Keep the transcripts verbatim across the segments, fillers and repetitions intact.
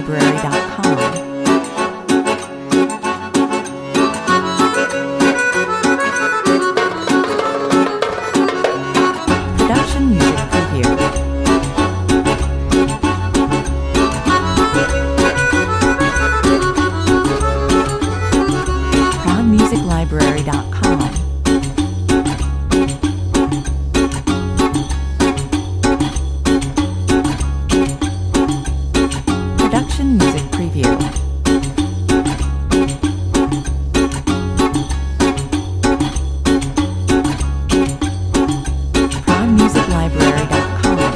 library dot com. Production music preview. crown music library dot com. Production music preview. crown music library dot com.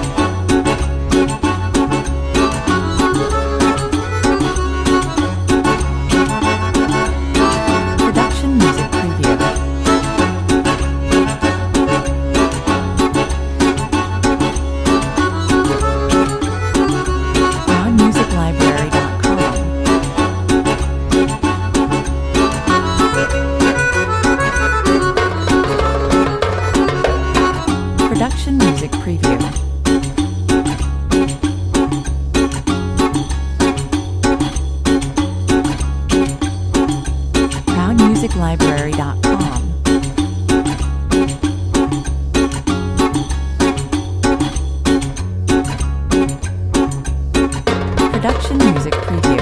Production music preview. crown music library dot com. Production music preview. crown music library dot com. Production music preview.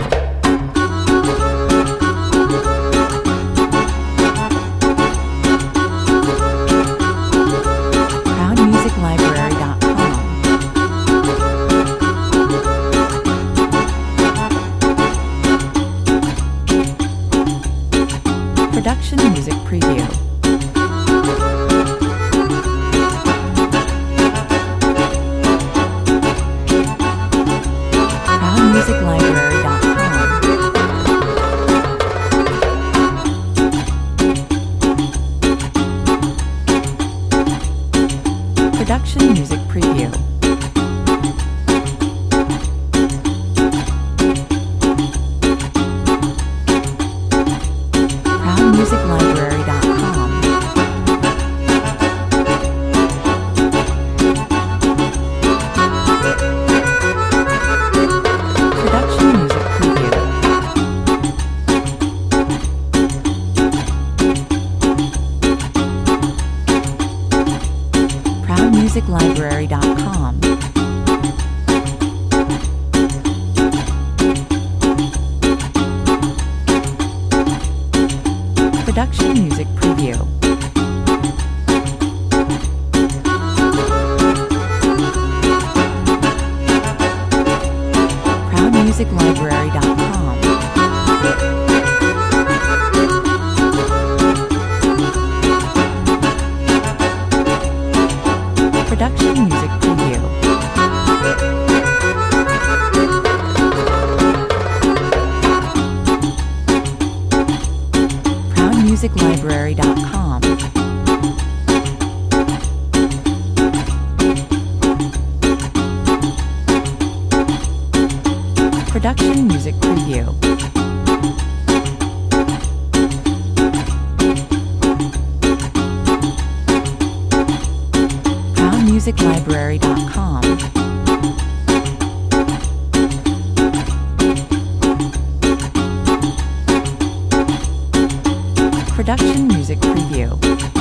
crown music library dot com. Production music preview. crown music library dot com. Production music preview. crown music library dot com. Production music preview. crown music library dot com. Production music preview. crown music library dot com. Production music preview. crown music library dot com. Production music preview. crown music library dot com. Production music preview.